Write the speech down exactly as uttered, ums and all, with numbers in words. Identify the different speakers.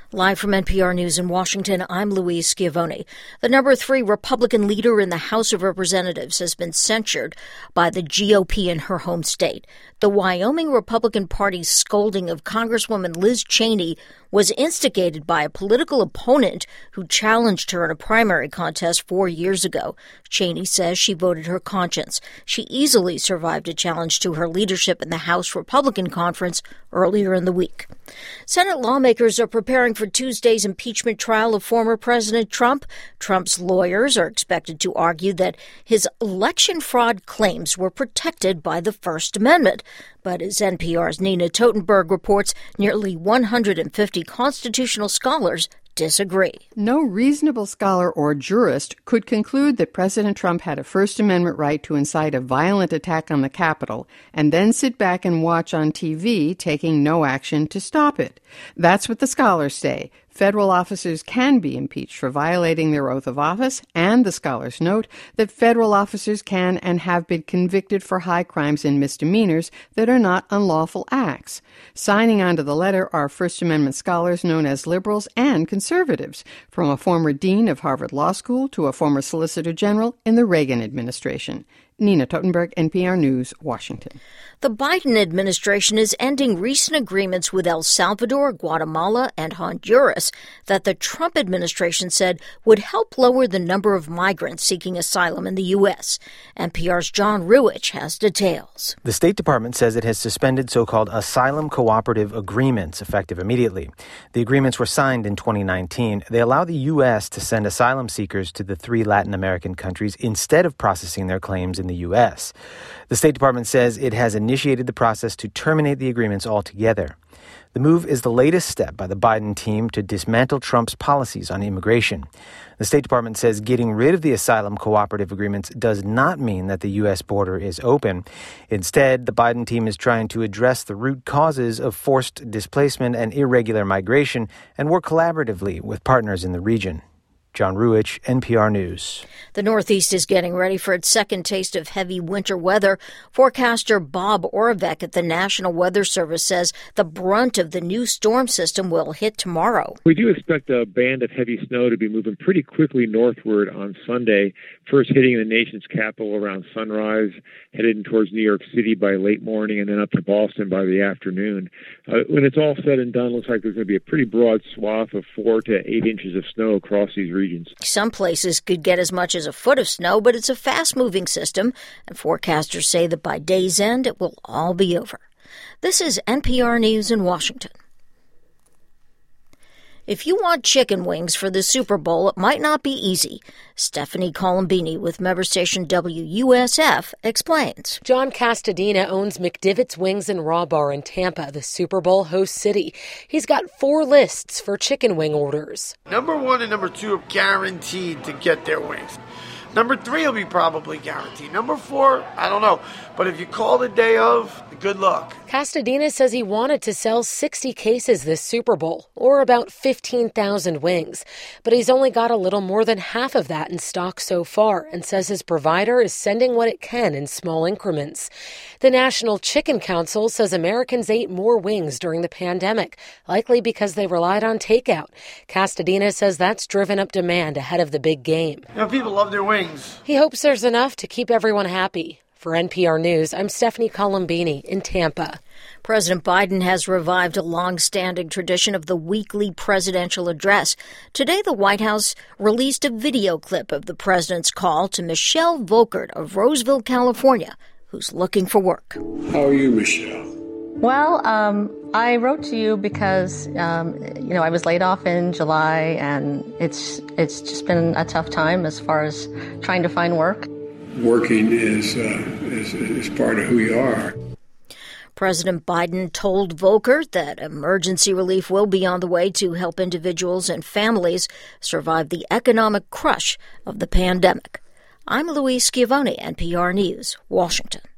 Speaker 1: Live from N P R News in Washington, I'm Louise Schiavone. The number three Republican leader in the House of Representatives has been censured by the G O P in her home state. The Wyoming Republican Party's scolding of Congresswoman Liz Cheney was instigated by a political opponent who challenged her in a primary contest four years ago. Cheney says she voted her conscience. She easily survived a challenge to her leadership in the House Republican Conference earlier in the week. Senate lawmakers are preparing for Tuesday's impeachment trial of former President Trump. Trump's lawyers are expected to argue that his election fraud claims were protected by the First Amendment. But as N P R's Nina Totenberg reports, nearly one hundred fifty constitutional scholars disagree.
Speaker 2: No reasonable scholar or jurist could conclude that President Trump had a First Amendment right to incite a violent attack on the Capitol and then sit back and watch on T V, taking no action to stop it. That's what the scholars say. Federal officers can be impeached for violating their oath of office, and the scholars note that federal officers can and have been convicted for high crimes and misdemeanors that are not unlawful acts. Signing on to the letter are First Amendment scholars known as liberals and conservatives, from a former dean of Harvard Law School to a former solicitor general in the Reagan administration. Nina Totenberg, N P R News, Washington.
Speaker 1: The Biden administration is ending recent agreements with El Salvador, Guatemala, and Honduras that the Trump administration said would help lower the number of migrants seeking asylum in the U S. N P R's John Ruwitch has details.
Speaker 3: The State Department says it has suspended so-called asylum cooperative agreements effective immediately. The agreements were signed in twenty nineteen. They allow the U S to send asylum seekers to the three Latin American countries instead of processing their claims in the U S. The State Department says it has initiated the process to terminate the agreements altogether. The move is the latest step by the Biden team to dismantle Trump's policies on immigration. The State Department says getting rid of the asylum cooperative agreements does not mean that the U S border is open. Instead, the Biden team is trying to address the root causes of forced displacement and irregular migration and work collaboratively with partners in the region. John Ruwitch, N P R News.
Speaker 1: The Northeast is getting ready for its second taste of heavy winter weather. Forecaster Bob Oravec at the National Weather Service says the brunt of the new storm system will hit tomorrow.
Speaker 4: We do expect a band of heavy snow to be moving pretty quickly northward on Sunday, first hitting the nation's capital around sunrise, headed towards New York City by late morning, and then up to Boston by the afternoon. Uh, when it's all said and done, it looks like there's going to be a pretty broad swath of four to eight inches of snow across these regions.
Speaker 1: Some places could get as much as a foot of snow, but it's a fast-moving system, and forecasters say that by day's end, it will all be over. This is N P R News in Washington. If you want chicken wings for the Super Bowl, it might not be easy. Stephanie Colombini with member station W U S F explains.
Speaker 5: John Castadina owns McDivitt's Wings and Raw Bar in Tampa, the Super Bowl host city. He's got four lists for chicken wing orders.
Speaker 6: Number one and number two are guaranteed to get their wings. Number three will be probably guaranteed. Number four, I don't know. But if you call the day of, good luck.
Speaker 5: Castadina says he wanted to sell sixty cases this Super Bowl, or about fifteen thousand wings. But he's only got a little more than half of that in stock so far, and says his provider is sending what it can in small increments. The National Chicken Council says Americans ate more wings during the pandemic, likely because they relied on takeout. Castadina says that's driven up demand ahead of the big game.
Speaker 6: You know, people love their wings.
Speaker 5: He hopes there's enough to keep everyone happy. For N P R News, I'm Stephanie Colombini in Tampa.
Speaker 1: President Biden has revived a long-standing tradition of the weekly presidential address. Today, the White House released a video clip of the president's call to Michelle Volkert of Roseville, California, who's looking for work.
Speaker 7: How are you, Michelle?
Speaker 8: Well, um, I wrote to you because, um, you know, I was laid off in July, and it's it's just been a tough time as far as trying to find work.
Speaker 7: Working is, uh, is is part of who you are.
Speaker 1: President Biden told Volkert that emergency relief will be on the way to help individuals and families survive the economic crush of the pandemic. I'm Louise Schiavone, N P R News, Washington.